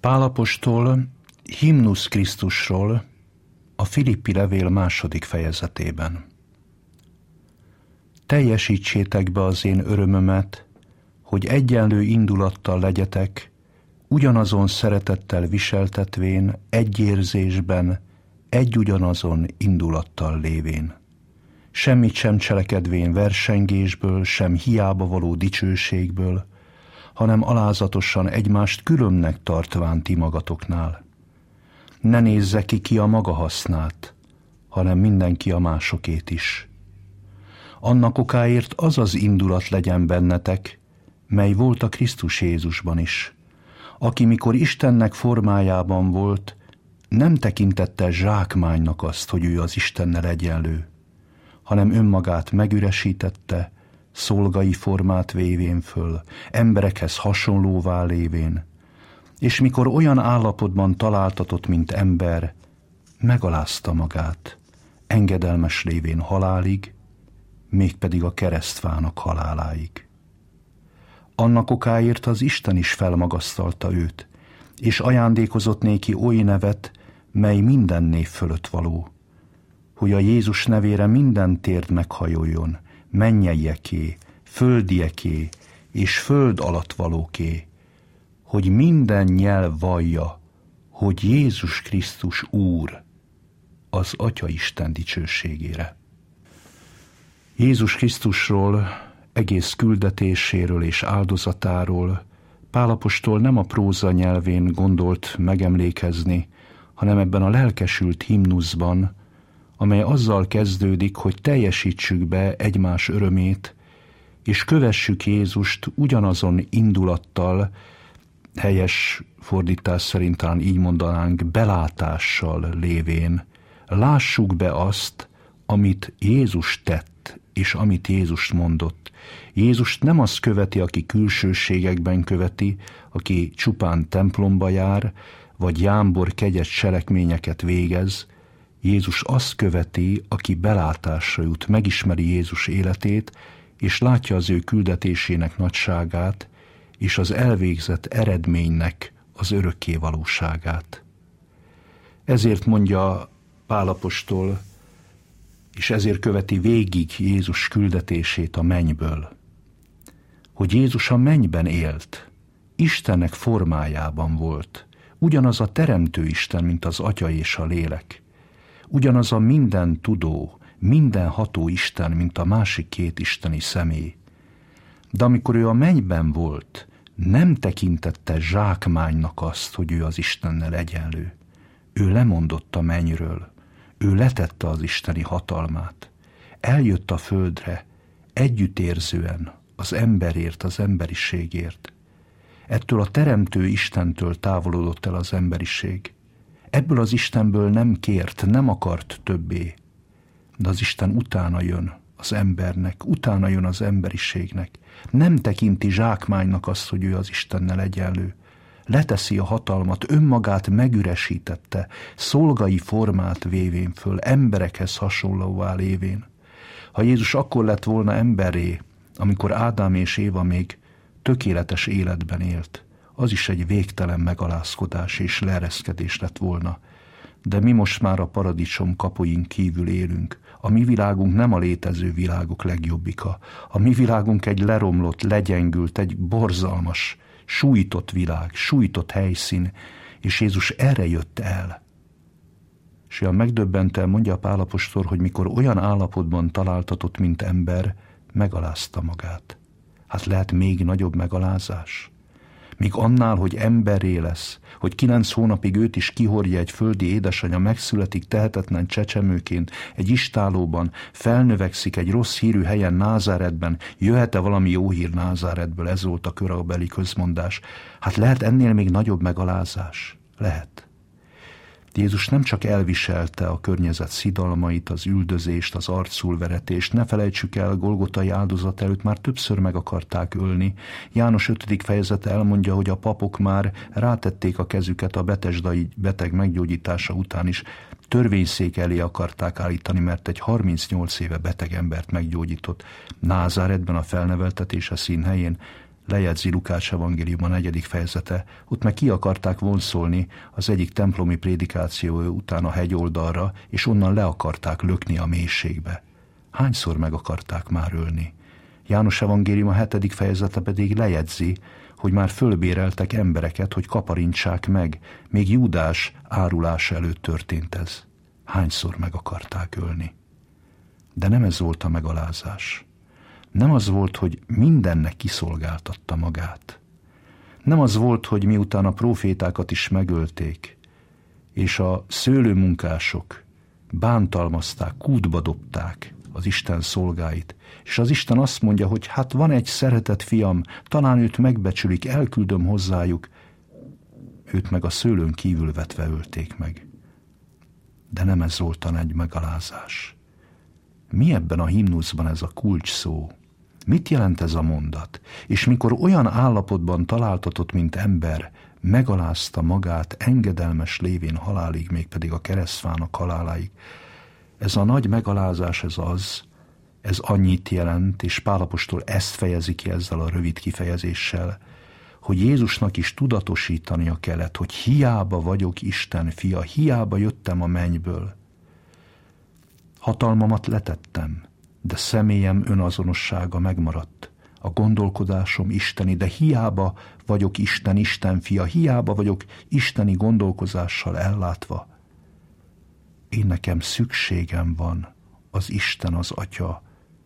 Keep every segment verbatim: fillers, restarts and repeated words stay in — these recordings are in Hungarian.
Pál apostol himnusz Krisztusról a Filippi levél második fejezetében. Teljesítsétek be az én örömömet, hogy egyenlő indulattal legyetek, ugyanazon szeretettel viseltetvén, egy érzésben, egy ugyanazon indulattal lévén. Semmit sem cselekedvén versengésből, sem hiába való dicsőségből, hanem alázatosan egymást különnek tartván ti magatoknál. Ne nézze ki ki a maga hasznát, hanem mindenki a másokét is. Annak okáért az az indulat legyen bennetek, mely volt a Krisztus Jézusban is, aki mikor Istennek formájában volt, nem tekintette zsákmánynak azt, hogy ő az Istennel egyenlő, hanem önmagát megüresítette, szolgai formát vévén föl, emberekhez hasonlóvá lévén, és mikor olyan állapotban találtatott, mint ember, megalázta magát, engedelmes lévén halálig, mégpedig a keresztfának haláláig. Annak okáért az Isten is felmagasztalta őt, és ajándékozott néki oly nevet, mely minden név fölött való, hogy a Jézus nevére minden térd meghajoljon, mennyeieké, földieké és föld alatt valóké, hogy minden nyelv vallja, hogy Jézus Krisztus Úr, az Atya Isten dicsőségére. Jézus Krisztusról, egész küldetéséről és áldozatáról Pál apostol nem a próza nyelvén gondolt megemlékezni, hanem ebben a lelkesült himnuszban, amely azzal kezdődik, hogy teljesítsük be egymás örömét, és kövessük Jézust ugyanazon indulattal, helyes fordítás szerint talán így mondanánk, belátással lévén. Lássuk be azt, amit Jézus tett, és amit Jézus mondott. Jézust nem az követi, aki külsőségekben követi, aki csupán templomba jár, vagy jámbor kegyes cselekményeket végez. Jézus azt követi, aki belátásra jut, megismeri Jézus életét, és látja az ő küldetésének nagyságát, és az elvégzett eredménynek az örökké valóságát. Ezért mondja Pál apostol, és ezért követi végig Jézus küldetését a mennyből, hogy Jézus a mennyben élt, Istennek formájában volt, ugyanaz a teremtő Isten, mint az Atya és a Lélek, ugyanaz a minden tudó, minden ható Isten, mint a másik két isteni személy. De amikor ő a mennyben volt, nem tekintette zsákmánynak azt, hogy ő az Istennel egyenlő. Ő lemondott a mennyről, ő letette az isteni hatalmát. Eljött a földre együttérzően az emberért, az emberiségért. Ettől a teremtő Istentől távolodott el az emberiség. Ebből az Istenből nem kért, nem akart többé. De az Isten utána jön az embernek, utána jön az emberiségnek. Nem tekinti zsákmánynak azt, hogy ő az Istennel egyenlő. Leteszi a hatalmat, önmagát megüresítette, szolgai formát vévén föl, emberekhez hasonlóvá lévén. Ha Jézus akkor lett volna emberré, amikor Ádám és Éva még tökéletes életben élt, az is egy végtelen megalázkodás és leereszkedés lett volna. De mi most már a paradicsom kapuin kívül élünk. A mi világunk nem a létező világok legjobbika. A mi világunk egy leromlott, legyengült, egy borzalmas, sújtott világ, sújtott helyszín, és Jézus erre jött el. És olyan megdöbbenten mondja Pál apostol, hogy mikor olyan állapotban találtatott, mint ember, megalázta magát. Hát lehet még nagyobb megalázás? Míg annál, hogy emberré lesz, hogy kilenc hónapig őt is kihordja egy földi édesanyja, megszületik tehetetlen csecsemőként, egy istállóban, felnövekszik egy rossz hírű helyen, Názáretben, jöhet-e valami jó hír Názáretből, ez volt a korabeli közmondás. Hát lehet ennél még nagyobb megalázás? Lehet. Jézus nem csak elviselte a környezet szidalmait, az üldözést, az arculveretést, ne felejtsük el, Golgotai áldozat előtt már többször meg akarták ölni. János ötödik fejezete elmondja, hogy a papok már rátették a kezüket a betesdai beteg meggyógyítása után is. Törvényszék elé akarták állítani, mert egy harmincnyolc éve beteg embert meggyógyított. Názáretben a felneveltetése színhelyén lejegyzi Lukács evangélium a negyedik fejezete, ott meg ki akarták vonszolni az egyik templomi prédikáció után a hegyoldalra, és onnan le akarták lökni a mélységbe. Hányszor meg akarták már ölni? János evangélium a hetedik fejezete pedig lejegyzi, hogy már fölbéreltek embereket, hogy kaparintsák meg, még Júdás árulása előtt történt ez. Hányszor meg akarták ölni? De nem ez volt a megalázás. Nem az volt, hogy mindennek kiszolgáltatta magát. Nem az volt, hogy miután a prófétákat is megölték, és a szőlőmunkások bántalmazták, kútba dobták az Isten szolgáit, és az Isten azt mondja, hogy hát van egy szeretett fiam, talán őt megbecsülik, elküldöm hozzájuk, őt meg a szőlőn kívül vetve ölték meg. De nem ez volt a nagy megalázás. Mi ebben a himnuszban ez a kulcs szó? Mit jelent ez a mondat? És mikor olyan állapotban találtatott, mint ember, megalázta magát engedelmes lévén halálig, mégpedig a keresztfának haláláig. Ez a nagy megalázás, ez az, ez annyit jelent, és Pál apostol ezt fejezi ki ezzel a rövid kifejezéssel, hogy Jézusnak is tudatosítania kellett, hogy hiába vagyok Isten fia, hiába jöttem a mennyből. Hatalmamat letettem, de személyem önazonossága megmaradt. A gondolkodásom isteni, de hiába vagyok Isten, Isten fia, hiába vagyok isteni gondolkozással ellátva. Én nekem szükségem van az Isten, az Atya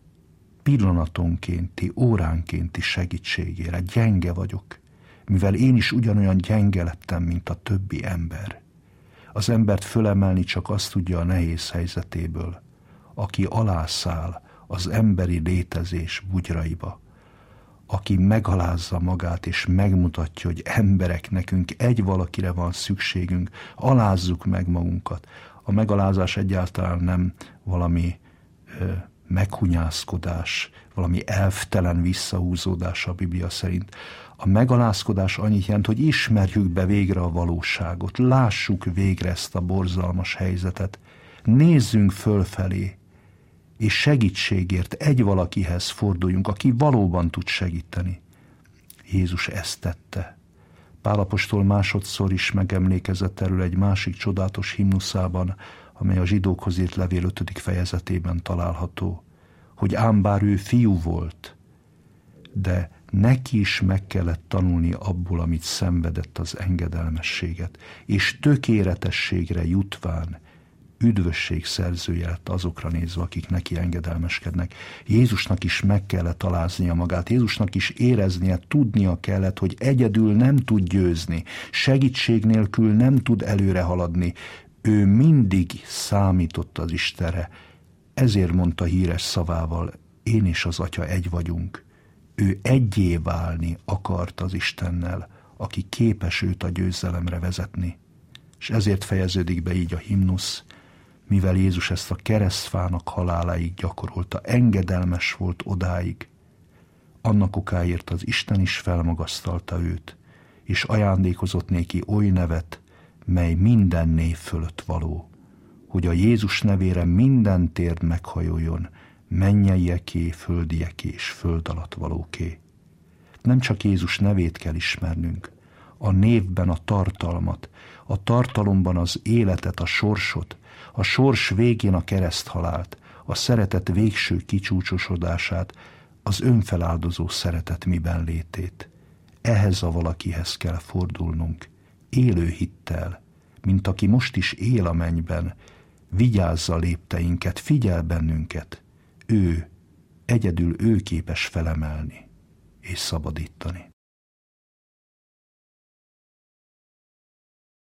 pillanatonkénti, óránkénti segítségére. Gyenge vagyok, mivel én is ugyanolyan gyenge lettem, mint a többi ember. Az embert fölemelni csak azt tudja a nehéz helyzetéből, aki alászáll az emberi létezés bugyraiba, aki megalázza magát és megmutatja, hogy emberek, nekünk egy valakire van szükségünk, alázzuk meg magunkat. A megalázás egyáltalán nem valami ö, meghunyászkodás, valami elftelen visszahúzódás a Biblia szerint. A megalázkodás annyit jelent, hogy ismerjük be végre a valóságot, lássuk végre ezt a borzalmas helyzetet, nézzünk fölfelé, és segítségért egy valakihez forduljunk, aki valóban tud segíteni. Jézus ezt tette. Pál apostol másodszor is megemlékezett erről egy másik csodálatos himnuszában, amely a zsidókhoz írt levél ötödik fejezetében található, hogy ám bár ő fiú volt, de neki is meg kellett tanulni abból, amit szenvedett, az engedelmességet, és tökéletességre jutván üdvösség szerzője lett azokra nézve, akik neki engedelmeskednek. Jézusnak is meg kellett aláznia magát, Jézusnak is éreznie, tudnia kellett, hogy egyedül nem tud győzni, segítség nélkül nem tud előre haladni. Ő mindig számított az Istenre, ezért mondta híres szavával, én és az Atya egy vagyunk. Ő egyé válni akart az Istennel, aki képes őt a győzelemre vezetni. És ezért fejeződik be így a himnusz, mivel Jézus ezt a keresztfának haláláig gyakorolta, engedelmes volt odáig, annak okáért az Isten is felmagasztalta őt, és ajándékozott néki oly nevet, mely minden név fölött való, hogy a Jézus nevére minden térd meghajoljon, mennyeieké, földieké és föld alatt valóké. Nem csak Jézus nevét kell ismernünk, a névben a tartalmat, a tartalomban az életet, a sorsot, a sors végén a kereszthalált, a szeretet végső kicsúcsosodását, az önfeláldozó szeretet miben létét. Ehhez a valakihez kell fordulnunk, élő hittel, mint aki most is él a mennyben, vigyázza lépteinket, figyel bennünket. Ő, egyedül ő képes felemelni és szabadítani.